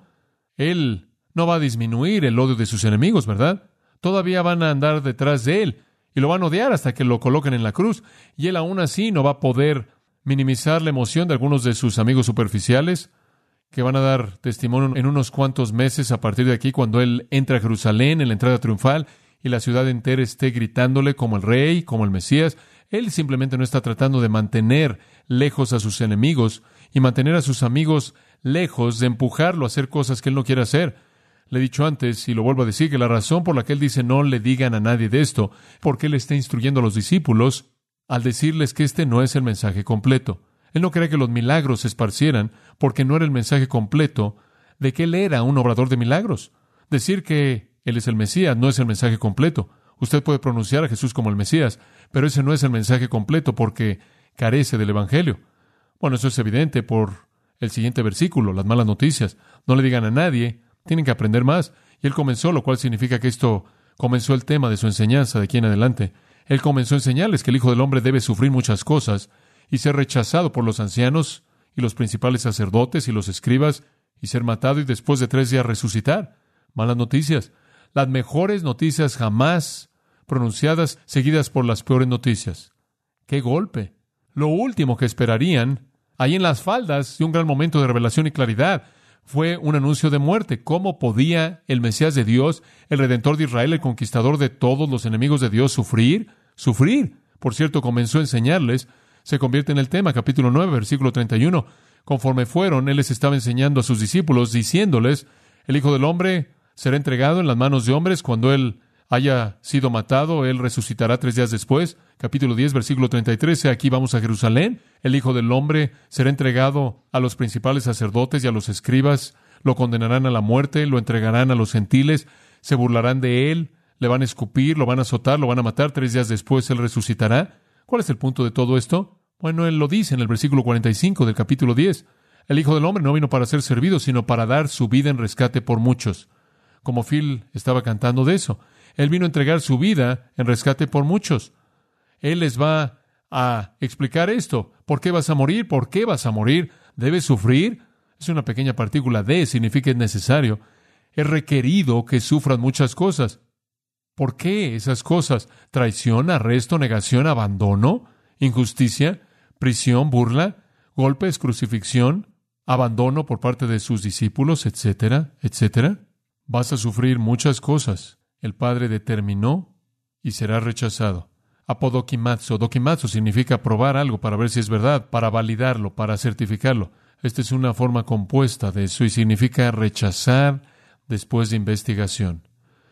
Él no va a disminuir el odio de sus enemigos, ¿verdad? Todavía van a andar detrás de él y lo van a odiar hasta que lo coloquen en la cruz. Y él aún así no va a poder minimizar la emoción de algunos de sus amigos superficiales que van a dar testimonio en unos cuantos meses a partir de aquí, cuando él entra a Jerusalén en la entrada triunfal y la ciudad entera esté gritándole como el rey, como el Mesías. Él simplemente no está tratando de mantener lejos a sus enemigos y mantener a sus amigos lejos, de empujarlo a hacer cosas que él no quiere hacer. Le he dicho antes, y lo vuelvo a decir, que la razón por la que él dice no le digan a nadie de esto, porque él está instruyendo a los discípulos al decirles que este no es el mensaje completo. Él no quería que los milagros se esparcieran porque no era el mensaje completo de que él era un obrador de milagros. Decir que él es el Mesías no es el mensaje completo. Usted puede pronunciar a Jesús como el Mesías, pero ese no es el mensaje completo porque carece del Evangelio. Bueno, eso es evidente por el siguiente versículo, las malas noticias. No le digan a nadie, tienen que aprender más. Y él comenzó, lo cual significa que esto comenzó el tema de su enseñanza de aquí en adelante. Él comenzó a enseñarles que el Hijo del Hombre debe sufrir muchas cosas y ser rechazado por los ancianos y los principales sacerdotes y los escribas y ser matado y después de tres días resucitar. Malas noticias. Las mejores noticias jamás pronunciadas, seguidas por las peores noticias. ¡Qué golpe! Lo último que esperarían, ahí en las faldas de un gran momento de revelación y claridad, fue un anuncio de muerte. ¿Cómo podía el Mesías de Dios, el Redentor de Israel, el conquistador de todos los enemigos de Dios, sufrir? Sufrir. Por cierto, comenzó a enseñarles. Se convierte en el tema, capítulo nueve, versículo treinta y uno. Conforme fueron, él les estaba enseñando a sus discípulos, diciéndoles, el Hijo del Hombre será entregado en las manos de hombres. Cuando él haya sido matado, él resucitará tres días después. Capítulo diez, versículo treinta y tres. Aquí vamos a Jerusalén. El Hijo del Hombre será entregado a los principales sacerdotes y a los escribas. Lo condenarán a la muerte, lo entregarán a los gentiles, se burlarán de él, le van a escupir, lo van a azotar, lo van a matar. Tres días después él resucitará. ¿Cuál es el punto de todo esto? Bueno, él lo dice en el versículo cuarenta y cinco del capítulo diez. El Hijo del Hombre no vino para ser servido, sino para dar su vida en rescate por muchos. Como Phil estaba cantando de eso. Él vino a entregar su vida en rescate por muchos. Él les va a explicar esto. ¿Por qué vas a morir? ¿Por qué vas a morir? ¿Debes sufrir? Es una pequeña partícula de, significa es necesario. Es requerido que sufran muchas cosas. ¿Por qué esas cosas? Traición, arresto, negación, abandono, injusticia, prisión, burla, golpes, crucifixión, abandono por parte de sus discípulos, etcétera, etcétera. Vas a sufrir muchas cosas. El Padre determinó y será rechazado. Apodokimazo. Dokimazo significa probar algo para ver si es verdad, para validarlo, para certificarlo. Esta es una forma compuesta de eso y significa rechazar después de investigación.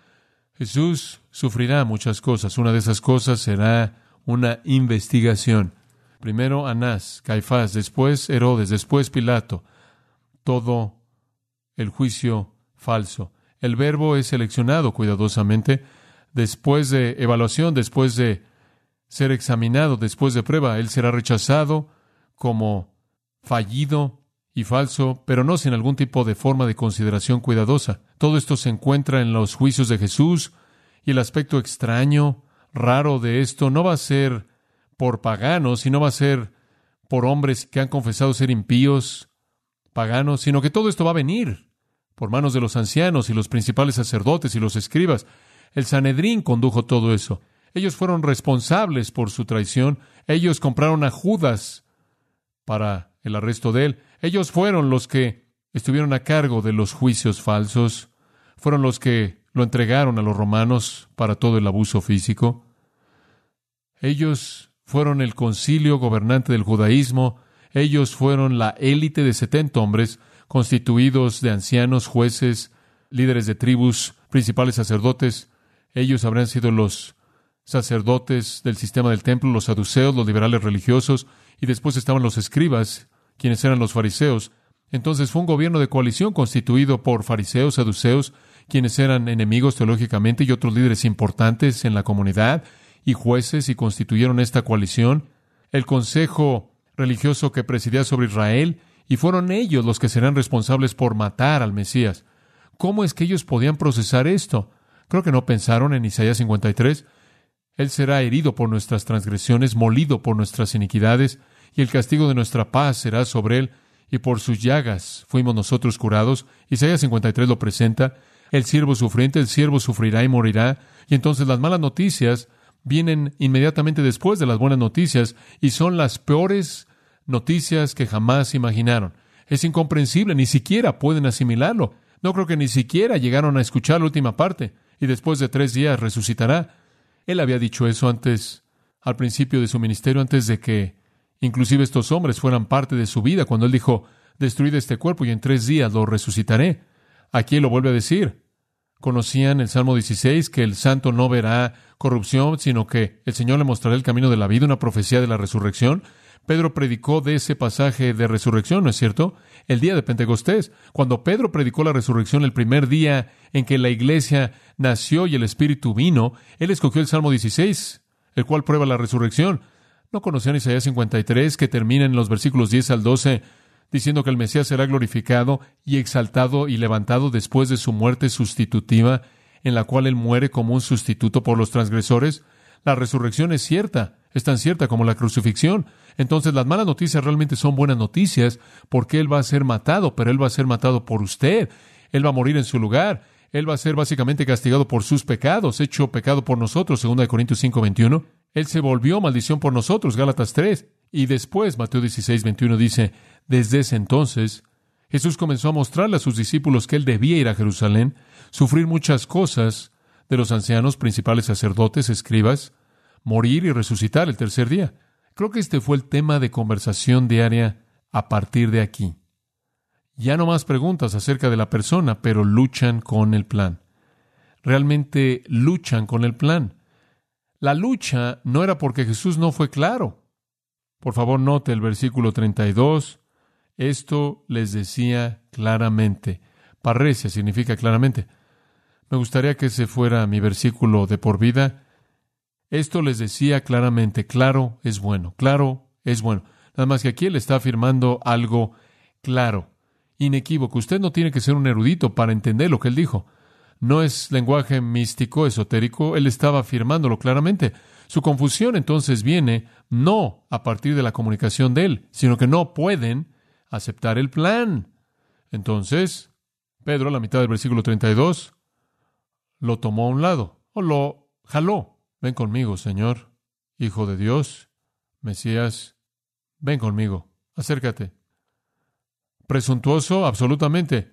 Jesús sufrirá muchas cosas. Una de esas cosas será una investigación. Primero Anás, Caifás, después Herodes, después Pilato. Todo el juicio falso. El verbo es seleccionado cuidadosamente. Después de evaluación, después de ser examinado, después de prueba, él será rechazado como fallido y falso, pero no sin algún tipo de forma de consideración cuidadosa. Todo esto se encuentra en los juicios de Jesús, y el aspecto extraño, raro de esto no va a ser por paganos, sino va a ser por hombres que han confesado ser impíos, paganos, sino que todo esto va a venir por manos de los ancianos y los principales sacerdotes y los escribas. El Sanedrín condujo todo eso. Ellos fueron responsables por su traición. Ellos compraron a Judas para el arresto de él. Ellos fueron los que estuvieron a cargo de los juicios falsos. Fueron los que lo entregaron a los romanos para todo el abuso físico. Ellos fueron el concilio gobernante del judaísmo. Ellos fueron la élite de setenta hombres, constituidos de ancianos, jueces, líderes de tribus, principales sacerdotes. Ellos habrían sido los sacerdotes del sistema del templo, los saduceos, los liberales religiosos, y después estaban los escribas, quienes eran los fariseos. Entonces fue un gobierno de coalición constituido por fariseos, saduceos, quienes eran enemigos teológicamente, y otros líderes importantes en la comunidad, y jueces, y constituyeron esta coalición. El consejo religioso que presidía sobre Israel, y fueron ellos los que serán responsables por matar al Mesías. ¿Cómo es que ellos podían procesar esto? Creo que no pensaron en Isaías cincuenta y tres. Él será herido por nuestras transgresiones, molido por nuestras iniquidades, y el castigo de nuestra paz será sobre él, y por sus llagas fuimos nosotros curados. Isaías cincuenta y tres lo presenta. El siervo sufriente, el siervo sufrirá y morirá. Y entonces las malas noticias vienen inmediatamente después de las buenas noticias, y son las peores noticias que jamás imaginaron. Es incomprensible, ni siquiera pueden asimilarlo. No creo que ni siquiera llegaron a escuchar la última parte. Y después de tres días resucitará. Él había dicho eso antes, al principio de su ministerio, antes de que inclusive estos hombres fueran parte de su vida, cuando él dijo, destruid este cuerpo y en tres días lo resucitaré. Aquí él lo vuelve a decir. Conocían el Salmo dieciséis, que el santo no verá corrupción, sino que el Señor le mostrará el camino de la vida, una profecía de la resurrección. Pedro predicó de ese pasaje de resurrección, ¿no es cierto? El día de Pentecostés. Cuando Pedro predicó la resurrección, el primer día en que la iglesia nació y el Espíritu vino, él escogió el Salmo dieciséis, el cual prueba la resurrección. ¿No conocían Isaías cincuenta y tres, que termina en los versículos diez al doce, diciendo que el Mesías será glorificado y exaltado y levantado después de su muerte sustitutiva, en la cual él muere como un sustituto por los transgresores? La resurrección es cierta, es tan cierta como la crucifixión. Entonces las malas noticias realmente son buenas noticias, porque él va a ser matado, pero él va a ser matado por usted. Él va a morir en su lugar. Él va a ser básicamente castigado por sus pecados, hecho pecado por nosotros, segunda de Corintios cinco veintiuno. Él se volvió maldición por nosotros, Gálatas tres. Y después, Mateo dieciséis veintiuno dice, desde ese entonces, Jesús comenzó a mostrarle a sus discípulos que él debía ir a Jerusalén, sufrir muchas cosas de los ancianos, principales sacerdotes, escribas, morir y resucitar el tercer día. Creo que este fue el tema de conversación diaria a partir de aquí. Ya no más preguntas acerca de la persona, pero luchan con el plan. Realmente luchan con el plan. La lucha no era porque Jesús no fue claro. Por favor, note el versículo treinta y dos. Esto les decía claramente. Parresia significa claramente. Me gustaría que ese fuera mi versículo de por vida. Esto les decía claramente. Claro es bueno. Claro es bueno. Nada más que aquí él está afirmando algo claro, inequívoco. Usted no tiene que ser un erudito para entender lo que él dijo. No es lenguaje místico, esotérico. Él estaba afirmándolo claramente. Su confusión entonces viene no a partir de la comunicación de él, sino que no pueden aceptar el plan. Entonces, Pedro, a la mitad del versículo treinta y dos, lo tomó a un lado, o lo jaló. Ven conmigo, Señor, Hijo de Dios, Mesías, ven conmigo, acércate. Presuntuoso, absolutamente.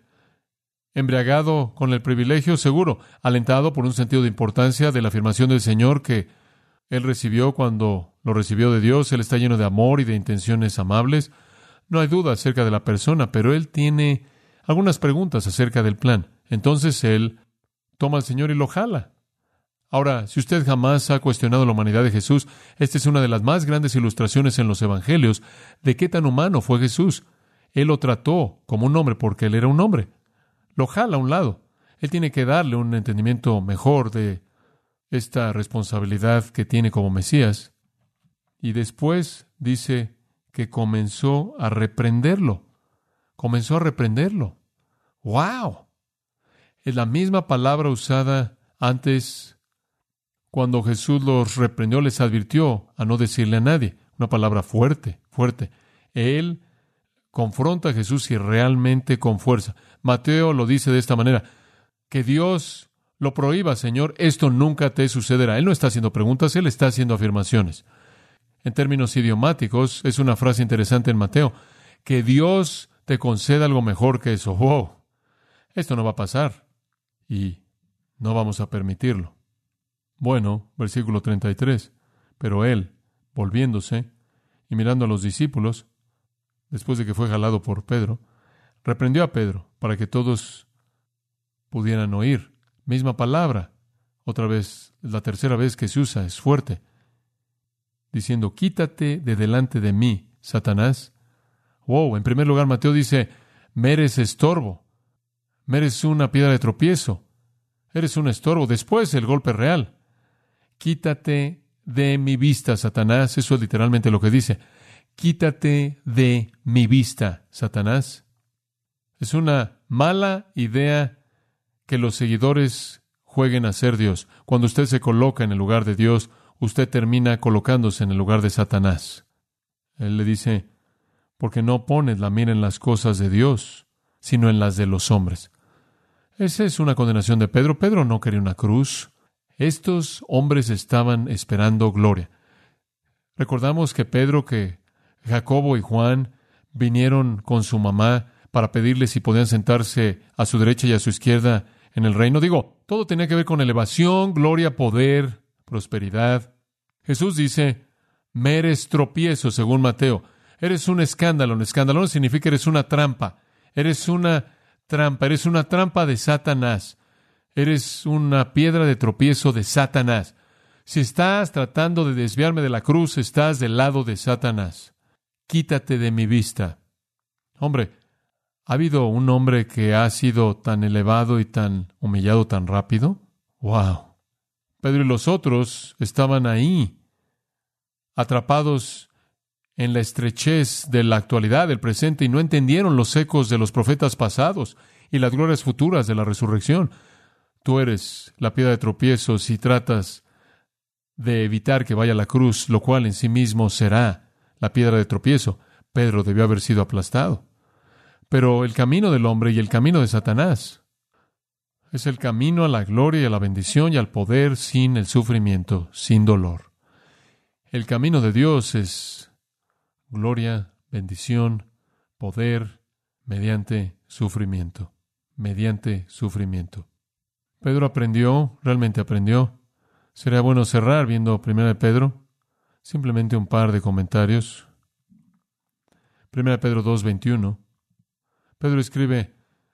Embriagado con el privilegio, seguro. Alentado por un sentido de importancia de la afirmación del Señor que él recibió cuando lo recibió de Dios. Él está lleno de amor y de intenciones amables. No hay duda acerca de la persona, pero él tiene algunas preguntas acerca del plan. Entonces él toma al Señor y lo jala. Ahora, si usted jamás ha cuestionado la humanidad de Jesús, esta es una de las más grandes ilustraciones en los evangelios de qué tan humano fue Jesús. Él lo trató como un hombre porque él era un hombre. Lo jala a un lado. Él tiene que darle un entendimiento mejor de esta responsabilidad que tiene como Mesías. Y después dice que comenzó a reprenderlo. Comenzó a reprenderlo. ¡Wow! Es la misma palabra usada antes cuando Jesús los reprendió, les advirtió a no decirle a nadie. Una palabra fuerte, fuerte. Él confronta a Jesús y realmente con fuerza. Mateo lo dice de esta manera: que Dios lo prohíba, Señor, esto nunca te sucederá. Él no está haciendo preguntas, él está haciendo afirmaciones. En términos idiomáticos, es una frase interesante en Mateo: que Dios te conceda algo mejor que eso. ¡Wow! Esto no va a pasar. Y No vamos a permitirlo. Bueno, versículo treinta y tres. Pero él, volviéndose y mirando a los discípulos, después de que fue jalado por Pedro, reprendió a Pedro para que todos pudieran oír. Misma palabra. Otra vez, la tercera vez que se usa, es fuerte. Diciendo, quítate de delante de mí, Satanás. Wow, en primer lugar, Mateo dice, me eres estorbo. Me eres una piedra de tropiezo. Eres un estorbo. Después, el golpe real. Quítate de mi vista, Satanás. Eso es literalmente lo que dice. Quítate de mi vista, Satanás. Es una mala idea que los seguidores jueguen a ser Dios. Cuando usted se coloca en el lugar de Dios, usted termina colocándose en el lugar de Satanás. Él le dice, porque no pones la mira en las cosas de Dios, sino en las de los hombres. Esa es una condenación de Pedro. Pedro no quería una cruz. Estos hombres estaban esperando gloria. Recordamos que Pedro, que Jacobo y Juan vinieron con su mamá para pedirle si podían sentarse a su derecha y a su izquierda en el reino. Digo, todo tenía que ver con elevación, gloria, poder, prosperidad. Jesús dice, me eres tropiezo, según Mateo. Eres un escándalo. Un escándalo no significa eres una trampa. Eres una trampa. Eres una trampa de Satanás. Eres una piedra de tropiezo de Satanás. Si estás tratando de desviarme de la cruz, estás del lado de Satanás. Quítate de mi vista. Hombre, ¿ha habido un hombre que ha sido tan elevado y tan humillado tan rápido? ¡Wow! Pedro y los otros estaban ahí, atrapados en la estrechez de la actualidad, del presente, y no entendieron los ecos de los profetas pasados y las glorias futuras de la resurrección. Tú eres la piedra de tropiezo si tratas de evitar que vaya a la cruz, lo cual en sí mismo será la piedra de tropiezo. Pedro debió haber sido aplastado. Pero el camino del hombre y el camino de Satanás es el camino a la gloria y a la bendición y al poder sin el sufrimiento, sin dolor. El camino de Dios es gloria, bendición, poder, mediante sufrimiento, mediante sufrimiento. Pedro aprendió, realmente aprendió. Sería bueno cerrar viendo Primera de Pedro. Simplemente un par de comentarios. Primera de Pedro dos, veintiuno. Pedro escribe,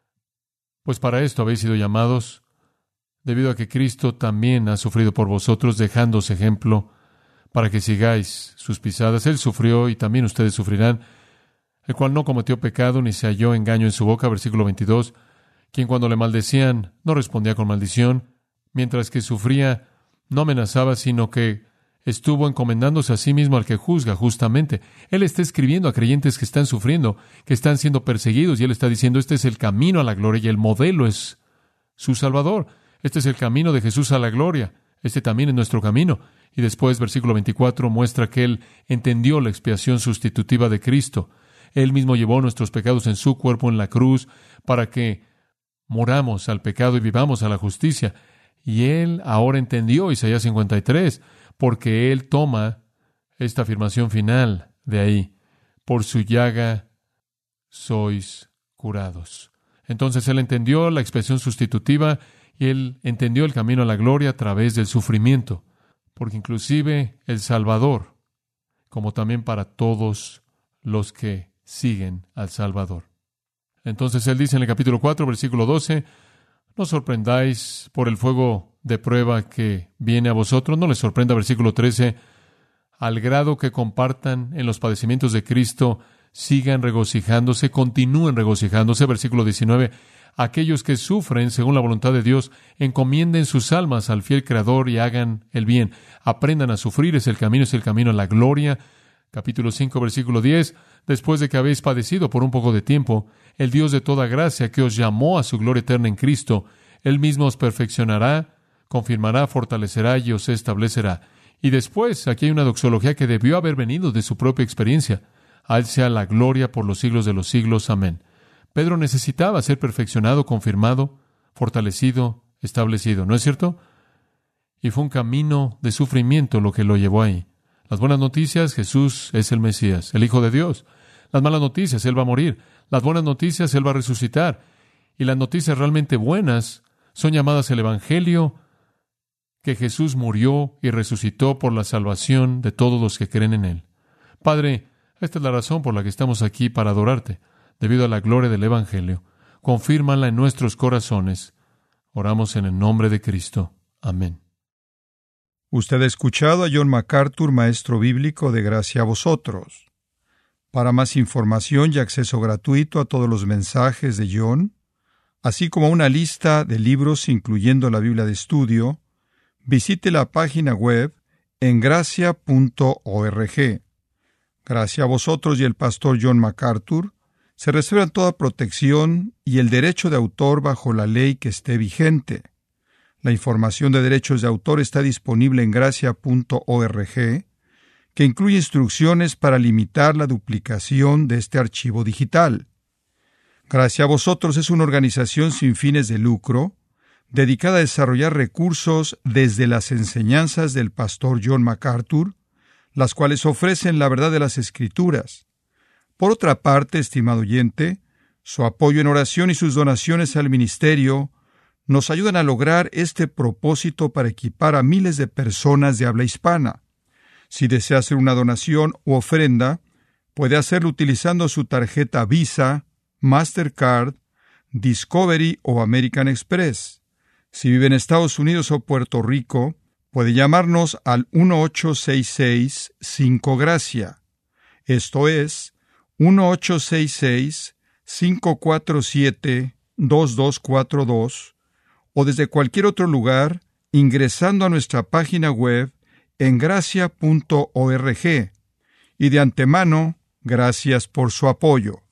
pues para esto habéis sido llamados, debido a que Cristo también ha sufrido por vosotros, dejándoos ejemplo para que sigáis sus pisadas. Él sufrió y también ustedes sufrirán, el cual no cometió pecado ni se halló engaño en su boca, versículo veintidós, quien cuando le maldecían no respondía con maldición, mientras que sufría no amenazaba, sino que estuvo encomendándose a sí mismo al que juzga justamente. Él está escribiendo a creyentes que están sufriendo, que están siendo perseguidos, y él está diciendo, este es el camino a la gloria, y el modelo es su Salvador. Este es el camino de Jesús a la gloria. Este también es nuestro camino. Y después, versículo veinticuatro, muestra que él entendió la expiación sustitutiva de Cristo. Él mismo llevó nuestros pecados en su cuerpo en la cruz para que moramos al pecado y vivamos a la justicia. Y él ahora entendió Isaías cincuenta y tres, porque él toma esta afirmación final de ahí. Por su llaga sois curados. Entonces él entendió la expresión sustitutiva y él entendió el camino a la gloria a través del sufrimiento. Porque inclusive el Salvador, como también para todos los que siguen al Salvador. Entonces él dice en el capítulo cuatro, versículo doce, no os sorprendáis por el fuego de prueba que viene a vosotros. No les sorprenda, versículo trece, al grado que compartan en los padecimientos de Cristo, sigan regocijándose, continúen regocijándose. Versículo diecinueve, aquellos que sufren según la voluntad de Dios, encomienden sus almas al fiel Creador y hagan el bien. Aprendan a sufrir, es el camino, es el camino a la gloria. Capítulo cinco, versículo diez, después de que habéis padecido por un poco de tiempo, el Dios de toda gracia que os llamó a su gloria eterna en Cristo, Él mismo os perfeccionará, confirmará, fortalecerá y os establecerá. Y después, aquí hay una doxología que debió haber venido de su propia experiencia. A Él sea la gloria por los siglos de los siglos. Amén. Pedro necesitaba ser perfeccionado, confirmado, fortalecido, establecido, ¿no es cierto? Y fue un camino de sufrimiento lo que lo llevó ahí. Las buenas noticias, Jesús es el Mesías, el Hijo de Dios. Las malas noticias, Él va a morir. Las buenas noticias, Él va a resucitar. Y las noticias realmente buenas son llamadas el Evangelio, que Jesús murió y resucitó por la salvación de todos los que creen en Él. Padre, esta es la razón por la que estamos aquí, para adorarte, debido a la gloria del Evangelio. Confírmala en nuestros corazones. Oramos en el nombre de Cristo. Amén. Usted ha escuchado a John MacArthur, maestro bíblico de Gracia a Vosotros. Para más información y acceso gratuito a todos los mensajes de John, así como una lista de libros incluyendo la Biblia de estudio, visite la página web en gracia punto org. Gracia a Vosotros y el pastor John MacArthur se reservan toda protección y el derecho de autor bajo la ley que esté vigente. La información de derechos de autor está disponible en gracia punto org, que incluye instrucciones para limitar la duplicación de este archivo digital. Gracia a Vosotros es una organización sin fines de lucro, dedicada a desarrollar recursos desde las enseñanzas del pastor John MacArthur, las cuales ofrecen la verdad de las Escrituras. Por otra parte, estimado oyente, su apoyo en oración y sus donaciones al ministerio nos ayudan a lograr este propósito para equipar a miles de personas de habla hispana. Si desea hacer una donación u ofrenda, puede hacerlo utilizando su tarjeta Visa, Mastercard, Discovery o American Express. Si vive en Estados Unidos o Puerto Rico, puede llamarnos al uno ocho seis seis cinco Gracia. Esto es uno ocho seis seis cinco cuatro siete dos dos cuatro dos, o desde cualquier otro lugar ingresando a nuestra página web en gracia punto org. Y de antemano, gracias por su apoyo.